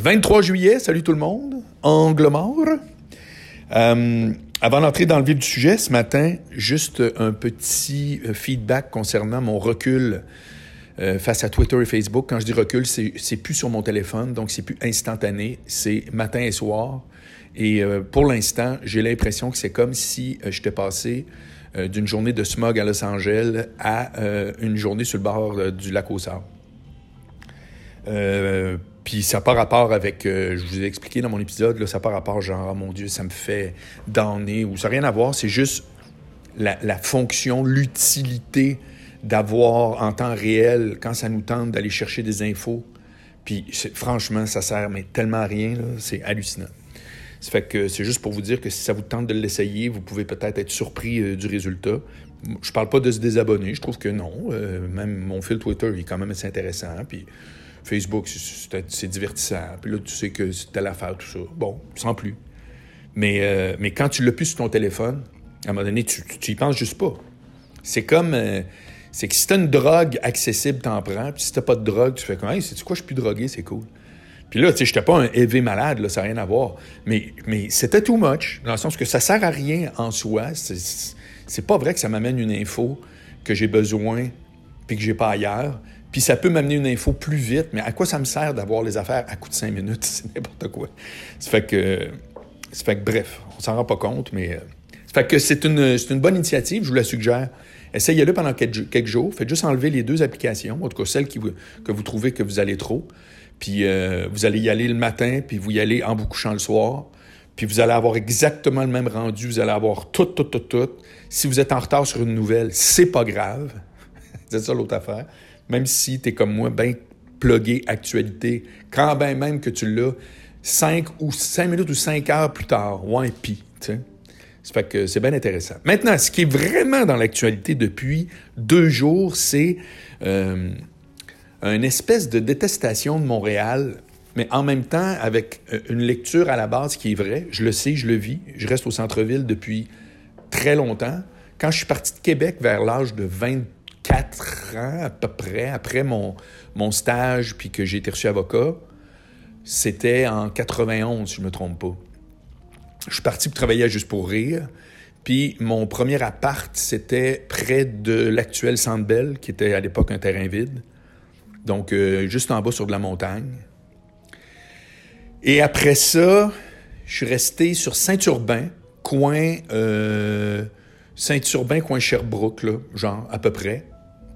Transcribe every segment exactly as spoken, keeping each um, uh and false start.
vingt-trois juillet, salut tout le monde, angle mort. Euh, avant d'entrer dans le vif du sujet, ce matin, juste un petit feedback concernant mon recul euh, face à Twitter et Facebook. Quand je dis recul, c'est, c'est plus sur mon téléphone, donc c'est plus instantané, c'est matin et soir. Et euh, pour l'instant, j'ai l'impression que c'est comme si euh, j'étais passé euh, d'une journée de smog à Los Angeles à euh, une journée sur le bord euh, du lac aux Sables. Euh, Puis ça n'a pas rapport avec, euh, je vous ai expliqué dans mon épisode, là, ça n'a pas rapport genre, oh mon Dieu, ça me fait downer, ou ça n'a rien à voir, c'est juste la, la fonction, l'utilité d'avoir en temps réel, quand ça nous tente d'aller chercher des infos. Puis franchement, ça sert mais tellement à rien, là, c'est hallucinant. Ça fait que c'est juste pour vous dire que si ça vous tente de l'essayer, vous pouvez peut-être être surpris euh, du résultat. Je parle pas de se désabonner, je trouve que non. Euh, même mon fil Twitter, il est quand même assez intéressant, puis Facebook, c'est, c'est divertissant. Puis là, tu sais que c'est telle affaire, tout ça. Bon, sans plus. Mais, euh, mais quand tu l'as plus sur ton téléphone, à un moment donné, tu, tu, tu y penses juste pas. C'est comme... Euh, c'est que si t'as une drogue accessible, t'en prends. Puis si t'as pas de drogue, tu fais comme « Hey, sais-tu quoi, je suis plus drogué, c'est cool. » Puis là, tu sais, j'étais pas un élevé malade, là, ça n'a rien à voir. Mais, mais c'était too much, dans le sens que ça sert à rien en soi. C'est, c'est pas vrai que ça m'amène une info que j'ai besoin puis que j'ai pas ailleurs. Puis ça peut m'amener une info plus vite, mais à quoi ça me sert d'avoir les affaires à coup de cinq minutes? C'est n'importe quoi. Ça fait que, ça fait que bref, on s'en rend pas compte, mais... Ça fait que c'est une, c'est une bonne initiative, je vous la suggère. Essayez-le pendant quelques, quelques jours. Faites juste enlever les deux applications, en tout cas celles qui vous, que vous trouvez que vous allez trop. Puis euh, vous allez y aller le matin, puis vous y allez en vous couchant le soir. Puis vous allez avoir exactement le même rendu. Vous allez avoir tout, tout, tout, tout. Si vous êtes en retard sur une nouvelle, c'est pas grave. C'est ça l'autre affaire. Même si t'es comme moi, bien plugué actualité, quand bien même que tu l'as, cinq ou cinq minutes ou cinq heures plus tard, ouais, pis, tu sais. Ça fait que c'est bien intéressant. Maintenant, ce qui est vraiment dans l'actualité depuis deux jours, c'est euh, une espèce de détestation de Montréal, mais en même temps avec une lecture à la base qui est vraie. Je le sais, je le vis. Je reste au centre-ville depuis très longtemps. Quand je suis parti de Québec vers l'âge de vingt-quatre ans à peu près, après mon, mon stage, puis que j'ai été reçu avocat, c'était en quatre-vingt-onze, si je ne me trompe pas. Je suis parti pour travailler à Juste pour rire. Puis mon premier appart, c'était près de l'actuel Centre Bell, qui était à l'époque un terrain vide. Donc, euh, juste en bas sur de la montagne. Et après ça, je suis resté sur Saint-Urbain, coin... Euh, Saint-Urbain, coin Sherbrooke, là, genre, à peu près.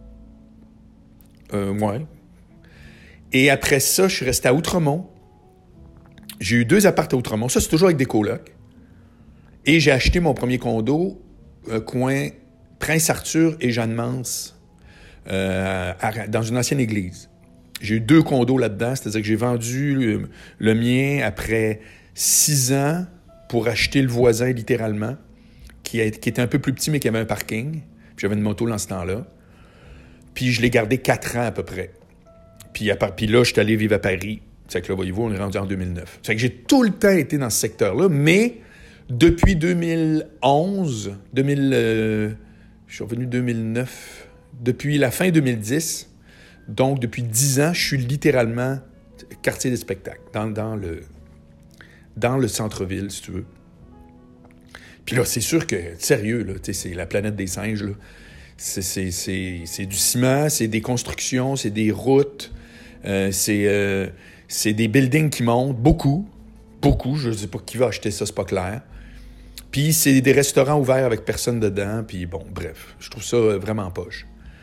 Euh, ouais. Et après ça, je suis resté à Outremont. J'ai eu deux apparts à Outremont. Ça, c'est toujours avec des colocs. Et j'ai acheté mon premier condo, euh, coin Prince-Arthur et Jeanne-Mance, euh, à, dans une ancienne église. J'ai eu deux condos là-dedans, c'est-à-dire que j'ai vendu le, le mien après six ans pour acheter le voisin, littéralement, qui, a, qui était un peu plus petit, mais qui avait un parking. Puis j'avais une moto dans ce temps-là. Puis je l'ai gardé quatre ans à peu près. Puis, à, puis là, je suis allé vivre à Paris. C'est que là, voyez-vous, on est rendu en deux mille neuf. C'est que j'ai tout le temps été dans ce secteur-là, mais depuis deux mille onze, deux mille, euh, je suis revenu deux mille neuf, depuis la fin deux mille dix, donc depuis dix ans, je suis littéralement quartier des spectacles, dans, dans, le, dans le centre-ville, si tu veux. Puis là, c'est sûr que, sérieux, là, c'est la planète des singes, là. C'est, c'est, c'est, c'est du ciment, c'est des constructions, c'est des routes, euh, c'est... Euh, C'est des buildings qui montent, beaucoup, beaucoup. Je ne sais pas qui va acheter ça, c'est pas clair. Puis c'est des restaurants ouverts avec personne dedans. Puis bon, bref, je trouve ça vraiment poche.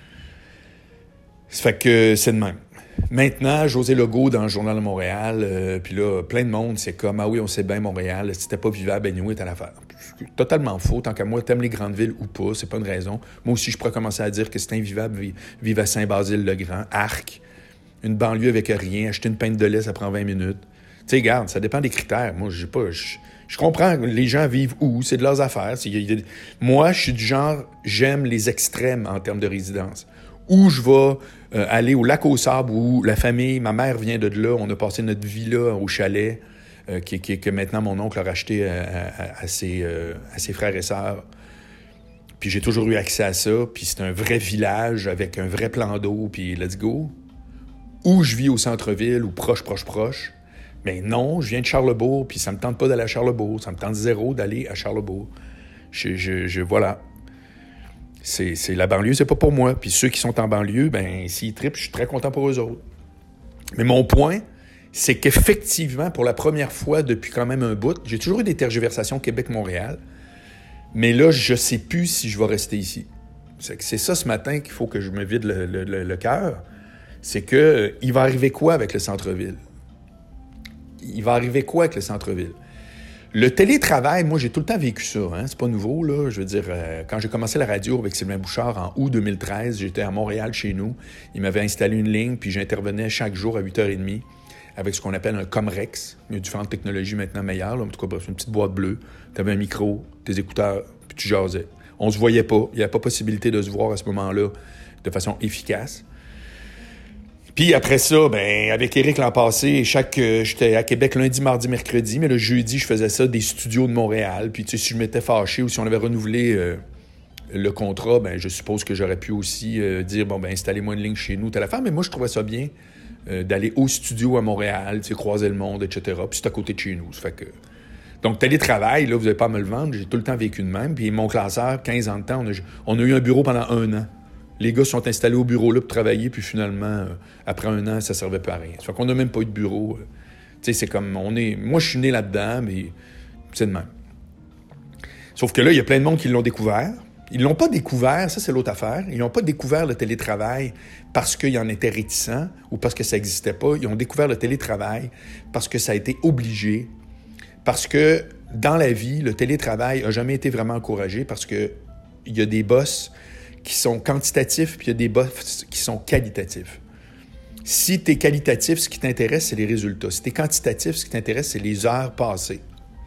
Ça fait que c'est de même. Maintenant, José Legault dans le Journal de Montréal, euh, puis là, plein de monde, c'est comme « Ah oui, on sait bien Montréal, si c'était pas vivable, anyway, t'as l'affaire. » C'est totalement faux. Tant qu'à moi, t'aimes les grandes villes ou pas, c'est pas une raison. Moi aussi, je pourrais commencer à dire que c'est invivable vivre à Saint-Basile-le-Grand, Arc. Une banlieue avec rien, acheter une pinte de lait, ça prend vingt minutes. Tu sais, regarde, ça dépend des critères. Moi, j'ai pas... Je, je comprends, les gens vivent où, c'est de leurs affaires. C'est, y a, moi, je suis du genre, j'aime les extrêmes en termes de résidence. Où je vais euh, aller au lac aux Sables, où la famille, ma mère vient de là, on a passé notre vie là, au chalet, euh, qui, qui, que maintenant mon oncle a racheté à, à, à, ses, euh, à ses frères et sœurs. Puis j'ai toujours eu accès à ça, puis c'est un vrai village avec un vrai plan d'eau, puis let's go. Ou je vis au centre-ville, ou proche, proche, proche. Mais non, je viens de Charlebourg, puis ça me tente pas d'aller à Charlebourg. Ça me tente zéro d'aller à Charlebourg. Je, je, je voilà. C'est, c'est la banlieue, c'est pas pour moi. Puis ceux qui sont en banlieue, ben s'ils trippent, je suis très content pour eux autres. Mais mon point, c'est qu'effectivement, pour la première fois depuis quand même un bout, j'ai toujours eu des tergiversations Québec-Montréal, mais là, je sais plus si je vais rester ici. C'est, c'est ça ce matin qu'il faut que je me vide le, le, le, le cœur. C'est que euh, il va arriver quoi avec le centre-ville? Il va arriver quoi avec le centre-ville? Le télétravail, moi, j'ai tout le temps vécu ça. Hein? C'est pas nouveau, là. Je veux dire, euh, quand j'ai commencé la radio avec Sylvain Bouchard en août deux mille treize, j'étais à Montréal chez nous. Il m'avait installé une ligne, puis j'intervenais chaque jour à huit heures trente avec ce qu'on appelle un Comrex. Il y a différentes technologies maintenant meilleures. Là. En tout cas, bref, une petite boîte bleue. Tu avais un micro, tes écouteurs, puis tu jasais. On se voyait pas. Il n'y avait pas possibilité de se voir à ce moment-là de façon efficace. Puis après ça, ben avec Éric l'an passé, chaque euh, j'étais à Québec lundi, mardi, mercredi, mais le jeudi, je faisais ça des studios de Montréal. Puis tu sais, si je m'étais fâché ou si on avait renouvelé euh, le contrat, ben je suppose que j'aurais pu aussi euh, dire bon ben installez-moi une ligne chez nous, telle affaire. Mais moi, je trouvais ça bien euh, d'aller au studio à Montréal, tu sais, croiser le monde, et cetera. Puis c'est à côté de chez nous. Ça fait que donc télétravail, là, vous n'allez pas à me le vendre. J'ai tout le temps vécu de même. Puis mon classeur, quinze ans de temps, on a, on a eu un bureau pendant un an. Les gars se sont installés au bureau là pour travailler, puis finalement, euh, après un an, ça ne servait pas à rien. Ça fait qu'on n'a même pas eu de bureau. Euh, tu sais, c'est comme, on est... Moi, je suis né là-dedans, mais c'est de même. Sauf que là, il y a plein de monde qui l'ont découvert. Ils l'ont pas découvert, ça, c'est l'autre affaire. Ils n'ont pas découvert le télétravail parce qu'ils en étaient réticents ou parce que ça n'existait pas. Ils ont découvert le télétravail parce que ça a été obligé. Parce que, dans la vie, le télétravail n'a jamais été vraiment encouragé parce qu'il y a des boss qui sont quantitatifs, puis il y a des boss qui sont qualitatifs. Si tu es qualitatif, ce qui t'intéresse, c'est les résultats. Si tu es quantitatif, ce qui t'intéresse, c'est les heures passées.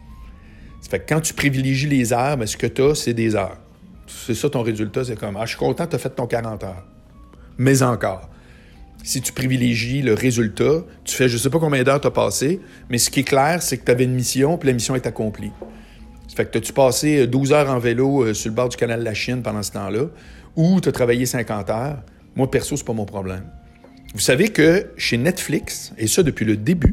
Ça fait que quand tu privilégies les heures, bien, ce que tu as, c'est des heures. C'est ça ton résultat, c'est comme « Ah, je suis content, tu as fait ton quarante heures. » Mais encore. Si tu privilégies le résultat, tu fais je sais pas combien d'heures tu as passé, mais ce qui est clair, c'est que tu avais une mission, puis la mission est accomplie. Ça fait que t'as-tu passé douze heures en vélo euh, sur le bord du canal de la Chine pendant ce temps-là, ou tu as travaillé cinquante heures, moi, perso, c'est pas mon problème. Vous savez que chez Netflix, et ça depuis le début,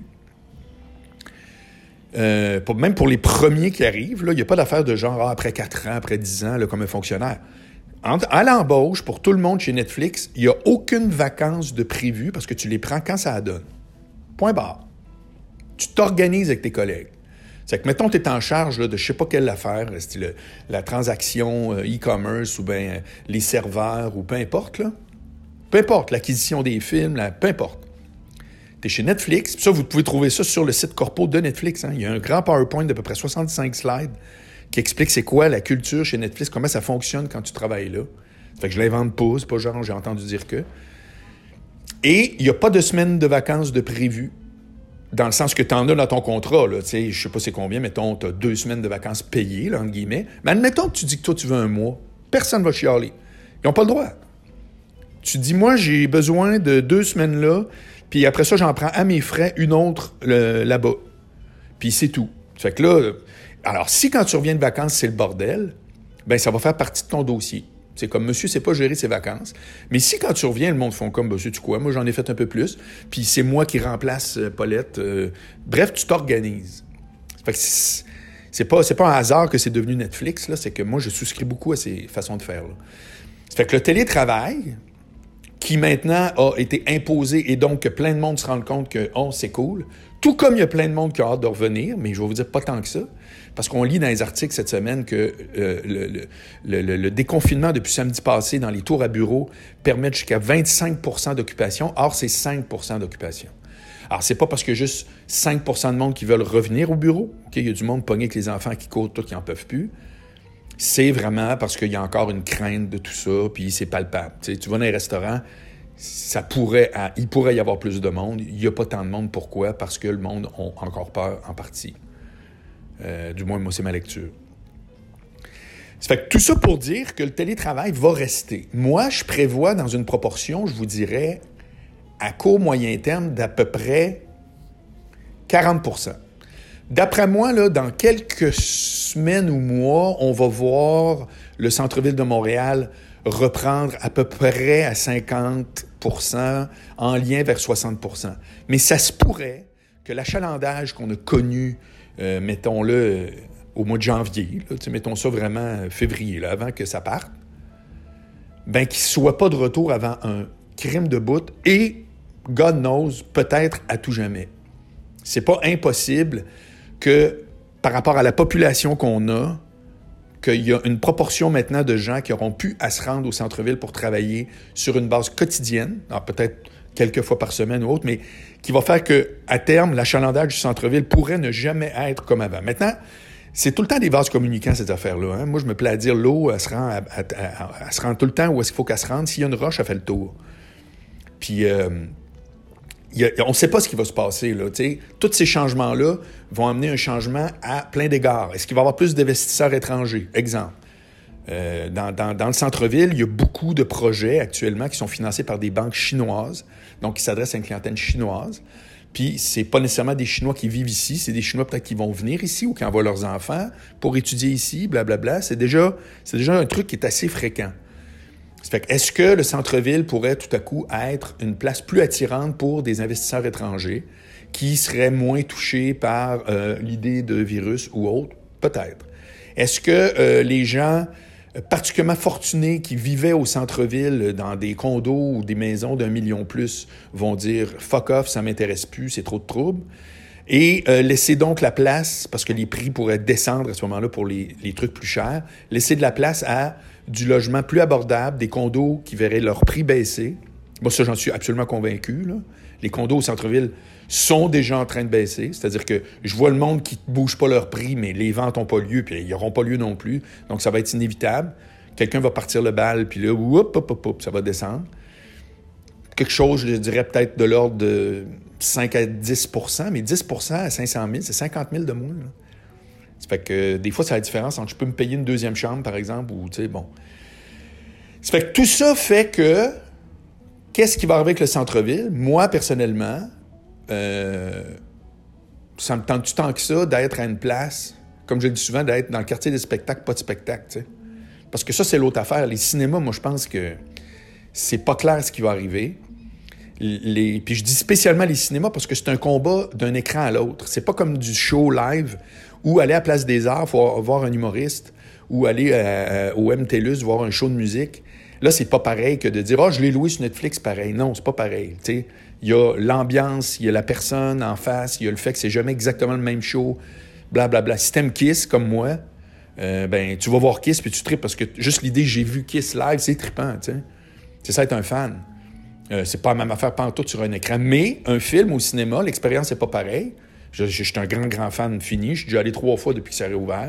euh, pour, même pour les premiers qui arrivent, il n'y a pas d'affaire de genre ah, après quatre ans, après dix ans, là, comme un fonctionnaire. En, à l'embauche, pour tout le monde chez Netflix, il n'y a aucune vacance de prévu parce que tu les prends quand ça donne. Point barre. Tu t'organises avec tes collègues. C'est que, mettons, tu es en charge là, de je sais pas quelle affaire, style la transaction euh, e-commerce ou bien euh, les serveurs ou peu importe, là. Peu importe, l'acquisition des films, là, peu importe. Tu es chez Netflix, puis ça, vous pouvez trouver ça sur le site corpo de Netflix. Hein. Il y a un grand PowerPoint d'à peu près soixante-cinq slides qui explique c'est quoi la culture chez Netflix, comment ça fonctionne quand tu travailles là. Ça fait que je l'invente pas, c'est pas genre j'ai entendu dire que. Et il n'y a pas de semaine de vacances de prévues. Dans le sens que tu en as dans ton contrat, là, tu sais, je sais pas c'est combien, mettons, tu as deux semaines de vacances payées, là, entre guillemets. Mais admettons que tu dis que toi, tu veux un mois. Personne ne va chialer. Ils n'ont pas le droit. Tu dis, moi, j'ai besoin de deux semaines là, puis après ça, j'en prends à mes frais une autre le, là-bas. Puis c'est tout. Fait que là, alors, si quand tu reviens de vacances, c'est le bordel, ben ça va faire partie de ton dossier. C'est comme, monsieur, c'est pas gérer ses vacances. Mais si, quand tu reviens, le monde font comme, monsieur, tu quoi, moi, j'en ai fait un peu plus, puis c'est moi qui remplace euh, Paulette. Euh, bref, tu t'organises. Fait que c'est, c'est, pas, c'est pas un hasard que c'est devenu Netflix, là, c'est que moi, je souscris beaucoup à ces façons de faire, là. Fait que le télétravail, qui maintenant a été imposé, et donc que plein de monde se rende compte que, oh, c'est cool, tout comme il y a plein de monde qui a hâte de revenir, mais je vais vous dire pas tant que ça, parce qu'on lit dans les articles cette semaine que euh, le, le, le, le déconfinement depuis samedi passé dans les tours à bureaux permet jusqu'à vingt-cinq pour cent d'occupation. Or, c'est cinq pour cent d'occupation. Alors, c'est pas parce qu'il y a juste cinq pour cent de monde qui veulent revenir au bureau, qu'il y a du monde pogné avec les enfants qui courent, tout qui n'en peuvent plus. C'est vraiment parce qu'il y a encore une crainte de tout ça, puis c'est palpable. Tu sais, tu vas dans les restaurants, ça pourrait, il pourrait y avoir plus de monde. Il n'y a pas tant de monde. Pourquoi? Parce que le monde a encore peur en partie. Euh, du moins, moi, c'est ma lecture. Ça fait que tout ça pour dire que le télétravail va rester. Moi, je prévois dans une proportion, je vous dirais, à court, moyen terme, d'à peu près quarante pour cent. D'après moi, là, dans quelques semaines ou mois, on va voir le centre-ville de Montréal reprendre à peu près à cinquante pour cent en lien vers soixante pour cent. Mais ça se pourrait que l'achalandage qu'on a connu, euh, mettons-le, euh, au mois de janvier, là, mettons ça vraiment euh, février, là, avant que ça parte, ben qu'il ne soit pas de retour avant un crime de bout et, God knows, peut-être à tout jamais. C'est pas impossible que, par rapport à la population qu'on a, qu'il y a une proportion maintenant de gens qui auront pu à se rendre au centre-ville pour travailler sur une base quotidienne, alors peut-être quelques fois par semaine ou autre, mais qui va faire qu'à terme, l'achalandage du centre-ville pourrait ne jamais être comme avant. Maintenant, c'est tout le temps des vases communicants, cette affaire-là. Hein? Moi, je me plais à dire, l'eau, elle se rend, à, à, à, elle se rend tout le temps où est-ce qu'il faut qu'elle se rende. S'il y a une roche, elle fait le tour. Puis, euh, y a, on ne sait pas ce qui va se passer, là. T'sais. Tous ces changements-là vont amener un changement à plein d'égards. Est-ce qu'il va y avoir plus d'investisseurs étrangers? Exemple. Euh, dans, dans, dans le centre-ville, il y a beaucoup de projets actuellement qui sont financés par des banques chinoises, donc qui s'adressent à une clientèle chinoise. Puis, c'est pas nécessairement des Chinois qui vivent ici, c'est des Chinois peut-être qui vont venir ici ou qui envoient leurs enfants pour étudier ici, blablabla. C'est déjà, c'est déjà un truc qui est assez fréquent. Ça fait que, est-ce que le centre-ville pourrait tout à coup être une place plus attirante pour des investisseurs étrangers qui seraient moins touchés par euh, l'idée de virus ou autre? Peut-être. Est-ce que euh, les gens particulièrement fortunés qui vivaient au centre-ville dans des condos ou des maisons d'un million plus vont dire « fuck off, ça m'intéresse plus, c'est trop de troubles ». Et euh, laisser donc la place, parce que les prix pourraient descendre à ce moment-là pour les, les trucs plus chers, laisser de la place à du logement plus abordable, des condos qui verraient leur prix baisser. Moi, ça, j'en suis absolument convaincu, là. Les condos au centre-ville sont déjà en train de baisser. C'est-à-dire que je vois le monde qui ne bouge pas leur prix, mais les ventes n'ont pas lieu, puis ils n'auront pas lieu non plus. Donc, ça va être inévitable. Quelqu'un va partir le bal, puis là, hop, hop, hop, hop, ça va descendre. Quelque chose, je dirais, peut-être de l'ordre de cinq à dix pour cent, mais dix pour cent à cinq cent mille, c'est cinquante mille de moins, là. Ça fait que des fois, c'est la différence entre je peux me payer une deuxième chambre, par exemple, ou, tu sais, bon. Ça fait que tout ça fait que qu'est-ce qui va arriver avec le centre-ville? Moi, personnellement, euh, ça me tente-tu tant que ça d'être à une place, comme je le dis souvent, d'être dans le quartier des spectacles, pas de spectacle, tu sais. Parce que ça, c'est l'autre affaire. Les cinémas, moi, je pense que c'est pas clair ce qui va arriver. Les... Puis je dis spécialement les cinémas parce que c'est un combat d'un écran à l'autre. C'est pas comme du show live ou aller à Place des Arts, il faut voir un humoriste, ou aller euh, au M T L U S voir un show de musique. Là, c'est pas pareil que de dire « Ah, oh, je l'ai loué sur Netflix, pareil. » Non, c'est pas pareil. Tu sais, il y a l'ambiance, il y a la personne en face, il y a le fait que c'est jamais exactement le même show, blablabla. Bla, bla. Si t'aimes Kiss, comme moi, euh, ben tu vas voir Kiss puis tu trippes parce que juste l'idée « j'ai vu Kiss live », c'est trippant, tu sais. C'est ça être un fan. Euh, c'est pas la même affaire pantoute sur un écran. Mais un film au cinéma, l'expérience n'est pas pareille. Je, je, je suis un grand, grand fan fini. Je suis déjà allé trois fois depuis que ça a réouvert.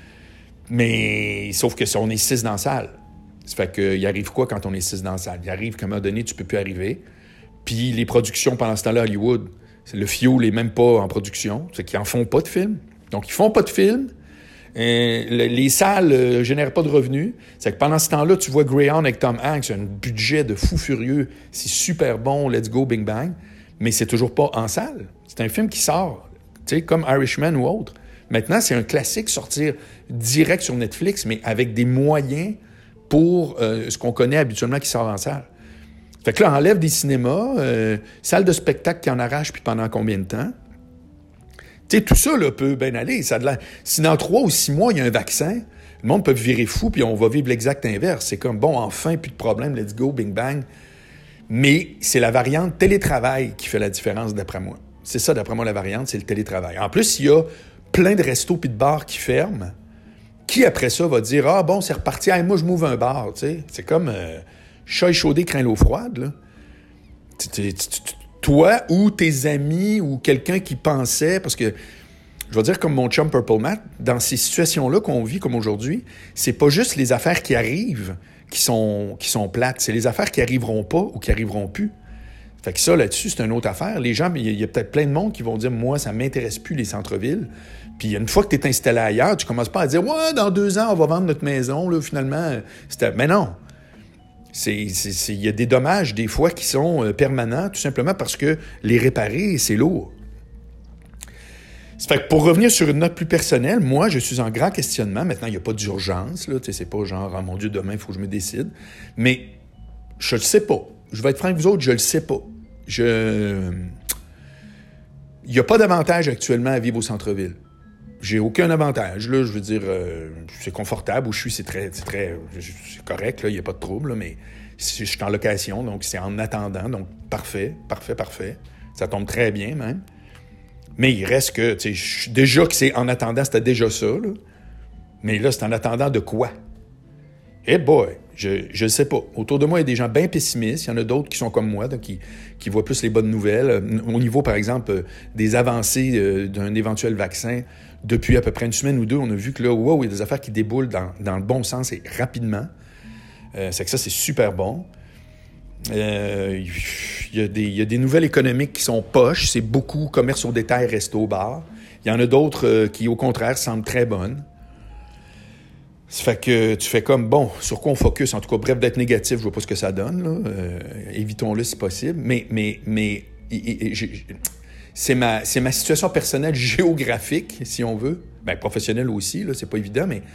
Mais sauf que si on est six dans la salle. Ça fait qu'il arrive quoi quand on est six dans la salle? Il arrive qu'à un moment donné, tu peux plus arriver. Puis les productions pendant ce temps-là à Hollywood, le fuel n'est même pas en production. C'est qu'ils en font pas de films. Donc, ils font pas de films. Et les salles ne euh, génèrent pas de revenus. C'est que pendant ce temps-là, tu vois Greyhound avec Tom Hanks, un budget de fou furieux. C'est super bon, let's go, bing bang. Mais c'est toujours pas en salle. C'est un film qui sort, tu sais, comme Irishman ou autre. Maintenant, c'est un classique sortir direct sur Netflix, mais avec des moyens pour euh, ce qu'on connaît habituellement qui sort en salle. Fait que là, on enlève des cinémas, euh, salles de spectacle qui en arrachent, puis pendant combien de temps? Tu sais, tout ça là, peut bien aller. Ça a de la... Si dans trois ou six mois, il y a un vaccin, le monde peut virer fou, puis on va vivre l'exact inverse. C'est comme, bon, enfin, plus de problème, let's go, bing bang. Mais c'est la variante télétravail qui fait la différence, d'après moi. C'est ça, d'après moi, la variante, c'est le télétravail. En plus, il y a plein de restos puis de bars qui ferment. Qui, après ça, va dire « Ah, bon, c'est reparti. Hey, moi, je m'ouvre un bar. » Tu sais, c'est comme euh, chat échaudé craint l'eau froide, là. Tu, tu, tu, tu, toi ou tes amis ou quelqu'un qui pensait... Parce que, je vais dire comme mon chum Purple Matt, dans ces situations-là qu'on vit comme aujourd'hui, c'est pas juste les affaires qui arrivent qui sont, qui sont plates. C'est les affaires qui arriveront pas ou qui arriveront plus. Fait que ça, là-dessus, c'est une autre affaire. Les gens, il y, y a peut-être plein de monde qui vont dire « Moi, ça m'intéresse plus, les centres-villes. » Puis une fois que tu es installé ailleurs, tu commences pas à dire « Ouais, dans deux ans, on va vendre notre maison. » Là, finalement, c'était... Mais non. C'est, c'est, c'est, il y a des dommages, des fois, qui sont euh, permanents, tout simplement parce que les réparer, c'est lourd. Ça fait que pour revenir sur une note plus personnelle, moi, je suis en grand questionnement. Maintenant, il n'y a pas d'urgence. Là, c'est pas genre « Oh mon Dieu, demain, il faut que je me décide. » Mais je le sais pas. Je vais être franc avec vous autres, je le sais pas. Je... il n'y a pas d'avantage actuellement à vivre au centre-ville. J'ai aucun avantage, là. Je veux dire, euh, c'est confortable. Où je suis, c'est très, c'est très, c'est correct, là. Il n'y a pas de trouble, là, mais je suis en location, donc c'est en attendant. Donc, parfait, parfait, parfait. Ça tombe très bien, même. Mais il reste que, tu sais, déjà que c'est en attendant, c'était déjà ça, là. Mais là, c'est en attendant de quoi? Eh boy, je ne sais pas. Autour de moi, il y a des gens bien pessimistes. Il y en a d'autres qui sont comme moi, donc qui, qui voient plus les bonnes nouvelles. Au niveau, par exemple, des avancées euh, d'un éventuel vaccin, depuis à peu près une semaine ou deux, on a vu que là, wow, il y a des affaires qui déboulent dans, dans le bon sens et rapidement. Euh, c'est que ça, c'est super bon. Euh, il, y a des, il y a des nouvelles économiques qui sont poches. C'est beaucoup commerce au détail, resto, bar. Il y en a d'autres euh, qui, au contraire, semblent très bonnes. Ça fait que tu fais comme, bon, sur quoi on focus? En tout cas, bref, d'être négatif, je vois pas ce que ça donne, là. Euh, évitons-le si possible. Mais, mais, mais et, et, j'ai, c'est, ma, c'est ma situation personnelle géographique, si on veut. Bien, professionnelle aussi, là, c'est pas évident, mais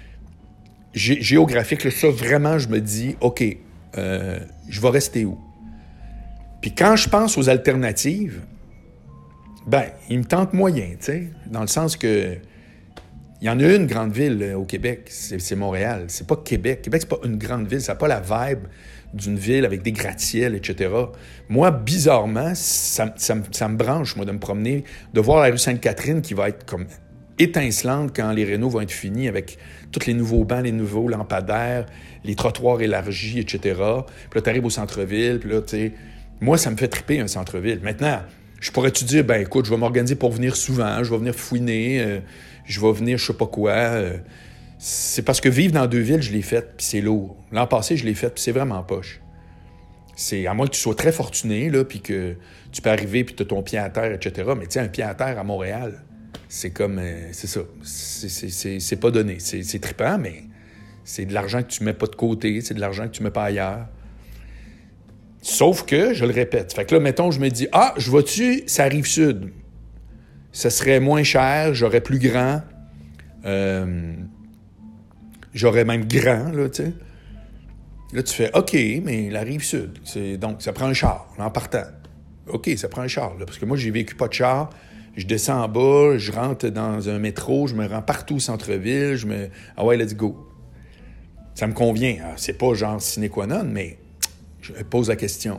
gé- géographique, là, ça, vraiment, je me dis, OK, euh, je vais rester où? Puis quand je pense aux alternatives, ben, il me tente moyen, tu sais, dans le sens que il y en a une grande ville euh, au Québec, c'est, c'est Montréal. C'est pas Québec. Québec, c'est pas une grande ville. Ça n'a pas la vibe d'une ville avec des gratte-ciels, et cetera. Moi, bizarrement, ça, ça, ça me branche, moi, de me promener, de voir la rue Sainte-Catherine qui va être comme étincelante quand les rénaux vont être finis avec tous les nouveaux bancs, les nouveaux lampadaires, les trottoirs élargis, et cetera. Puis là, tu arrives au centre-ville, puis là, tu sais, moi, ça me fait triper un centre-ville. Maintenant, je pourrais-tu dire, ben écoute, je vais m'organiser pour venir souvent, je vais venir fouiner, euh, je vais venir je sais pas quoi. Euh, c'est parce que vivre dans deux villes, je l'ai fait, puis c'est lourd. L'an passé, je l'ai fait, puis c'est vraiment poche. C'est, à moins que tu sois très fortuné, là, puis que tu peux arriver, puis tu as ton pied à terre, et cetera. Mais tu sais, un pied à terre à Montréal, c'est comme, euh, c'est ça. C'est, c'est, c'est, c'est pas donné. C'est, c'est trippant, mais c'est de l'argent que tu mets pas de côté, c'est de l'argent que tu mets pas ailleurs. Sauf que, je le répète, fait que là, mettons, je me dis, ah, je vais-tu, ça arrive sud. Ça serait moins cher, j'aurais plus grand, euh, j'aurais même grand, là, tu sais. Là, tu fais, OK, mais la rive sud, c'est, donc, ça prend un char, en partant. OK, ça prend un char, là, parce que moi, j'ai vécu pas de char, je descends en bas, je rentre dans un métro, je me rends partout au centre-ville, je me... Ah ouais, let's go. Ça me convient. Alors, c'est pas genre sine qua non, mais je pose la question.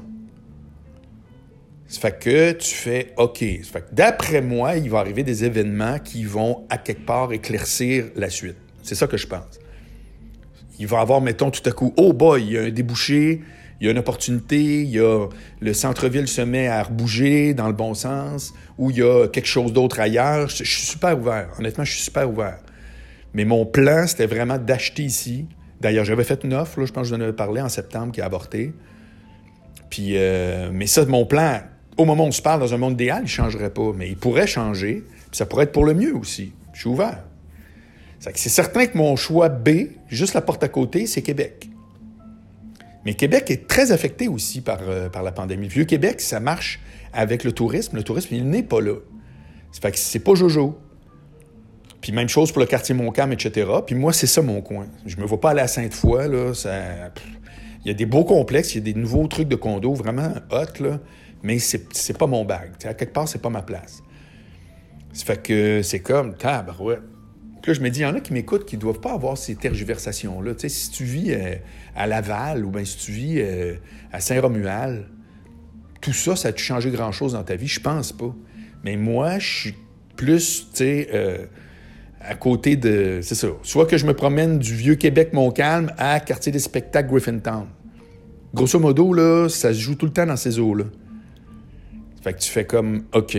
Ça fait que tu fais OK. Ça fait que d'après moi, il va arriver des événements qui vont, à quelque part, éclaircir la suite. C'est ça que je pense. Il va y avoir, mettons, tout à coup, oh boy, il y a un débouché, il y a une opportunité, il y a le centre-ville se met à rebouger dans le bon sens, ou il y a quelque chose d'autre ailleurs. Je, je suis super ouvert. Honnêtement, je suis super ouvert. Mais mon plan, c'était vraiment d'acheter ici. D'ailleurs, j'avais fait une offre, là, je pense que je vous en avais parlé en septembre, qui a avorté. Puis, euh, mais ça, mon plan, au moment où on se parle, dans un monde idéal, il ne changerait pas. Mais il pourrait changer, puis ça pourrait être pour le mieux aussi. Je suis ouvert. C'est certain que mon choix B, juste la porte à côté, c'est Québec. Mais Québec est très affecté aussi par, euh, par la pandémie. Le Vieux-Québec, ça marche avec le tourisme. Le tourisme, il n'est pas là. Ça fait que c'est pas jojo. Puis même chose pour le quartier Montcalm, et cetera. Puis moi, c'est ça mon coin. Je me vois pas aller à Sainte-Foy, là. Ça... Il y a des beaux complexes, il y a des nouveaux trucs de condo vraiment hot, là. Mais c'est, c'est pas mon bag. T'sais, à quelque part, c'est pas ma place. Ça fait que c'est comme, tabarouette. Puis là, je me dis, il y en a qui m'écoutent qui ne doivent pas avoir ces tergiversations-là. Tu sais, si tu vis euh, à Laval ou bien si tu vis euh, à Saint-Romuald, tout ça, ça a-tu changé grand-chose dans ta vie? Je pense pas. Mais moi, je suis plus, tu sais, euh, à côté de... C'est ça. Soit que je me promène du Vieux-Québec Montcalm à Quartier des spectacles Griffintown. Grosso modo, là, ça se joue tout le temps dans ces eaux-là. Fait que tu fais comme, OK...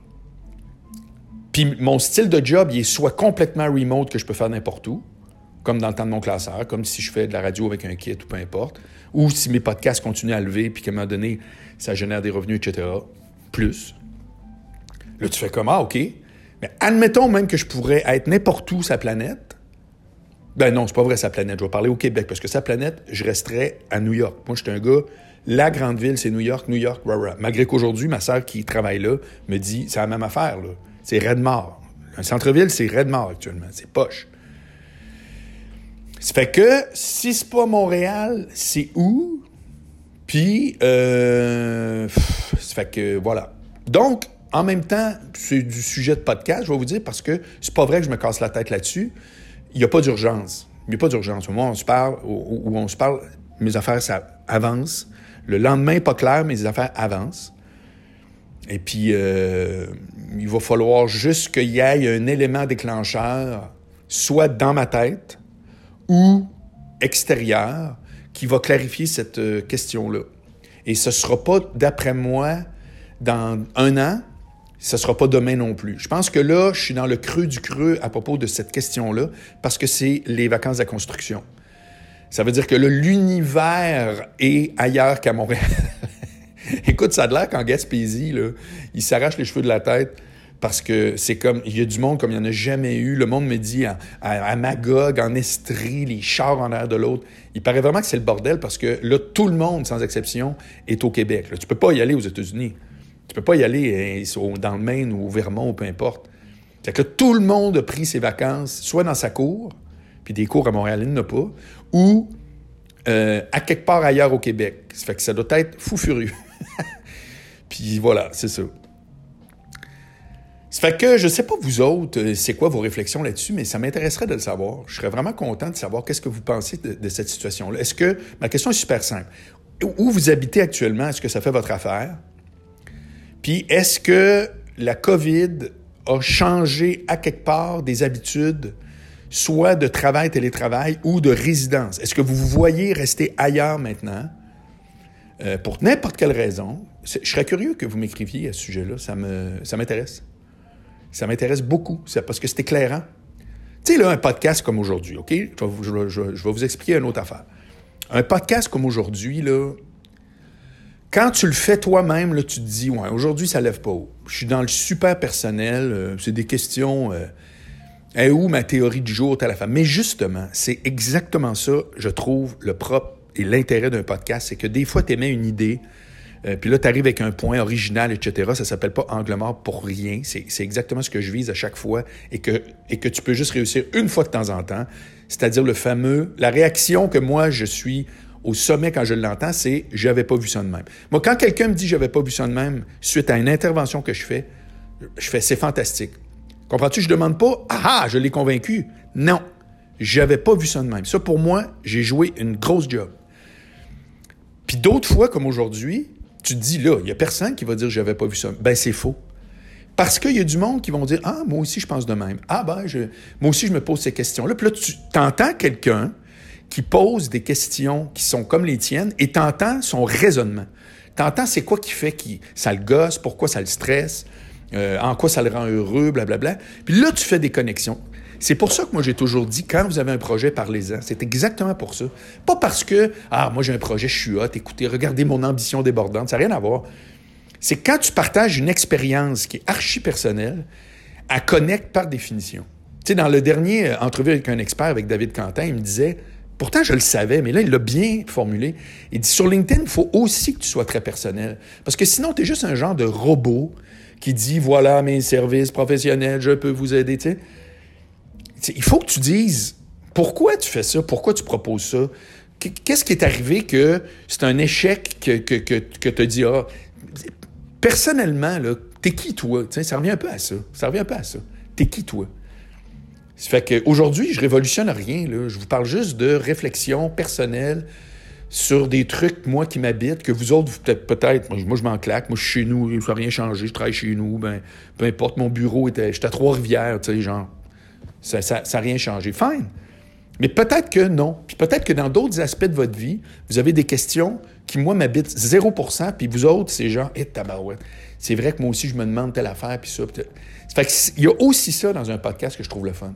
Puis mon style de job, il est soit complètement remote, que je peux faire n'importe où, comme dans le temps de mon classeur, comme si je fais de la radio avec un kit ou peu importe, ou si mes podcasts continuent à lever, puis qu'à un moment donné, ça génère des revenus, et cetera, plus. Là, tu fais comme, ah, OK. Mais admettons même que je pourrais être n'importe où sa planète. Ben non, c'est pas vrai, sa planète. Je vais parler au Québec, parce que sa planète, je resterais à New York. Moi, j'étais un gars... La grande ville, c'est New York, New York, rah, rah. Malgré qu'aujourd'hui, ma sœur qui travaille là me dit, c'est la même affaire, là. C'est raide-mort. Un centre-ville, c'est raide-mort actuellement. C'est poche. Ça fait que, si c'est pas Montréal, c'est où? Puis, euh, ça fait que, voilà. Donc, en même temps, c'est du sujet de podcast, je vais vous dire, parce que c'est pas vrai que je me casse la tête là-dessus. Il n'y a pas d'urgence. Il n'y a pas d'urgence. Moi, on se parle, où on se parle, mes affaires, ça avance. Le lendemain, pas clair, mes affaires avancent. Et puis, euh, il va falloir juste qu'il y ait un élément déclencheur, soit dans ma tête ou extérieur, qui va clarifier cette euh, question-là. Et ce ne sera pas, d'après moi, dans un an, ce ne sera pas demain non plus. Je pense que là, je suis dans le creux du creux à propos de cette question-là, parce que c'est les vacances de la construction. Ça veut dire que là, l'univers est ailleurs qu'à Montréal. Écoute, ça a l'air qu'en Gaspésie, là, ils s'arrachent les cheveux de la tête parce que c'est comme, il y a du monde comme il n'y en a jamais eu. Le monde me dit à, à, à Magog, en Estrie, les chars en l'air de l'autre. Il paraît vraiment que c'est le bordel parce que là, tout le monde, sans exception, est au Québec. Là, tu peux pas y aller aux États-Unis. Tu peux pas y aller hein, dans le Maine ou au Vermont ou peu importe. C'est que tout le monde a pris ses vacances, soit dans sa cour, puis des cours à Montréal, il n'y en a pas, ou euh, à quelque part ailleurs au Québec. Ça fait que ça doit être fou furieux. Puis voilà, c'est ça. Ça fait que je sais pas vous autres, c'est quoi vos réflexions là-dessus, mais ça m'intéresserait de le savoir. Je serais vraiment content de savoir qu'est-ce que vous pensez de, de cette situation-là. Est-ce que, ma question est super simple. Où vous habitez actuellement, est-ce que ça fait votre affaire? Puis est-ce que la COVID a changé à quelque part des habitudes, soit de travail, télétravail ou de résidence? Est-ce que vous vous voyez rester ailleurs maintenant? Euh, pour n'importe quelle raison, je serais curieux que vous m'écriviez à ce sujet-là. Ça me, ça m'intéresse. Ça m'intéresse beaucoup, c'est parce que c'est éclairant. Tu sais, là, un podcast comme aujourd'hui, OK? Je vais, je, je, je vais vous expliquer une autre affaire. Un podcast comme aujourd'hui, là, quand tu le fais toi-même, là, tu te dis, ouais, aujourd'hui, ça lève pas haut. Je suis dans le super personnel, euh, c'est des questions... Euh, est où ma théorie du jour, telle affaire? Mais justement, c'est exactement ça, je trouve, le propre et l'intérêt d'un podcast, c'est que des fois, tu émets une idée, euh, puis là, tu arrives avec un point original, et cetera. Ça s'appelle pas angle mort pour rien. C'est, c'est exactement ce que je vise à chaque fois et que, et que tu peux juste réussir une fois de temps en temps. C'est-à-dire le fameux... La réaction que moi, je suis au sommet quand je l'entends, c'est « j'avais pas vu ça de même ». Moi, quand quelqu'un me dit « j'avais pas vu ça de même », suite à une intervention que je fais, je fais « c'est fantastique ». Comprends-tu? Je demande pas « ah, je l'ai convaincu ». Non, j'avais pas vu ça de même. Ça, pour moi, j'ai joué une grosse job. Puis d'autres fois, comme aujourd'hui, tu te dis, là, il n'y a personne qui va dire « j'avais pas vu ça ». Ben, c'est faux. Parce qu'il y a du monde qui vont dire « ah, moi aussi, je pense de même. Ah, ben, je, moi aussi, je me pose ces questions-là. » Puis là, tu entends quelqu'un qui pose des questions qui sont comme les tiennes et tu entends son raisonnement. Tu entends c'est quoi qui fait que ça le gosse, pourquoi ça le stresse, euh, en quoi ça le rend heureux, blablabla. Puis là, tu fais des connexions. C'est pour ça que moi, j'ai toujours dit, quand vous avez un projet, parlez-en. C'est exactement pour ça. Pas parce que, ah, moi, j'ai un projet, je suis hot, écoutez, regardez mon ambition débordante. Ça n'a rien à voir. C'est quand tu partages une expérience qui est archi-personnelle, elle connecte par définition. Tu sais, dans le dernier entrevue avec un expert, avec David Quentin, il me disait, pourtant, je le savais, mais là, il l'a bien formulé. Il dit, sur LinkedIn, il faut aussi que tu sois très personnel. Parce que sinon, tu es juste un genre de robot qui dit, voilà mes services professionnels, je peux vous aider, tu sais. Il faut que tu dises pourquoi tu fais ça, pourquoi tu proposes ça. Qu'est-ce qui est arrivé que c'est un échec que, que, que, que tu as dit, ah, personnellement, là, t'es qui toi? T'sais, ça revient un peu à ça. Ça revient un peu à ça. T'es qui toi? Ça fait qu'aujourd'hui, je révolutionne rien. Là. Je vous parle juste de réflexion personnelle sur des trucs, moi, qui m'habitent, que vous autres, peut-être, peut-être moi, je m'en claque. Moi, je suis chez nous, ça n'a rien changé, je travaille chez nous. Ben, peu importe, mon bureau était... J'étais à Trois-Rivières, tu sais, genre... Ça n'a ça, ça rien changé. Fine. Mais peut-être que non. Puis peut-être que dans d'autres aspects de votre vie, vous avez des questions qui, moi, m'habitent zéro pour cent, puis vous autres, c'est genre, hé, tabarouette. C'est vrai que moi aussi, je me demande telle affaire, puis ça. Puis ça fait qu'il y a aussi ça dans un podcast que je trouve le fun.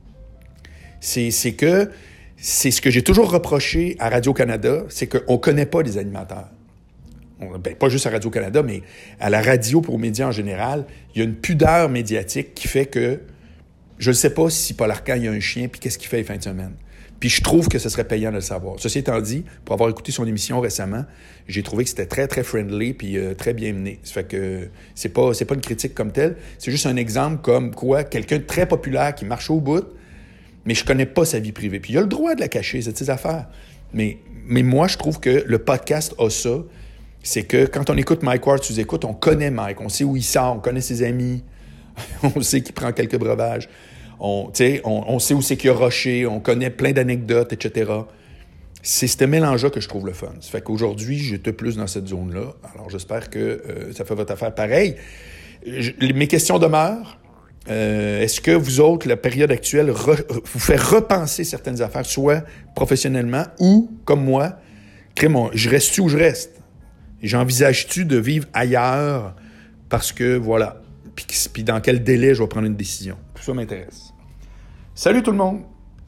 C'est, c'est que, c'est ce que j'ai toujours reproché à Radio-Canada, c'est qu'on ne connaît pas les animateurs. On, ben, pas juste à Radio-Canada, mais à la radio pour aux médias en général, il y a une pudeur médiatique qui fait que je ne sais pas si Paul Arcand, il y a un chien, puis qu'est-ce qu'il fait les fins de semaine. Puis je trouve que ce serait payant de le savoir. Ceci étant dit, pour avoir écouté son émission récemment, j'ai trouvé que c'était très, très friendly, puis euh, très bien mené. Ça fait que c'est pas, c'est pas une critique comme telle, c'est juste un exemple comme quoi, quelqu'un de très populaire qui marche au bout, mais je connais pas sa vie privée. Puis il a le droit de la cacher, c'est de ses affaires. Mais, mais moi, je trouve que le podcast a ça. c'est que quand on écoute Mike Ward sous-écoute, on connaît Mike, on sait où il sort, on connaît ses amis, on sait qu'il prend quelques breuvages, on, on, on sait où c'est qu'il a rushé, on connaît plein d'anecdotes, et cetera. C'est ce mélange-là que je trouve le fun. Ça fait qu'aujourd'hui, j'étais plus dans cette zone-là. Alors, j'espère que euh, ça fait votre affaire pareil. Je, mes questions demeurent. Euh, est-ce que vous autres, la période actuelle, re, vous fait repenser certaines affaires, soit professionnellement ou, comme moi, mon, je reste-tu où je reste? J'envisage-tu de vivre ailleurs parce que, voilà, puis, puis dans quel délai je vais prendre une décision? Tout ça m'intéresse. Salut tout le monde!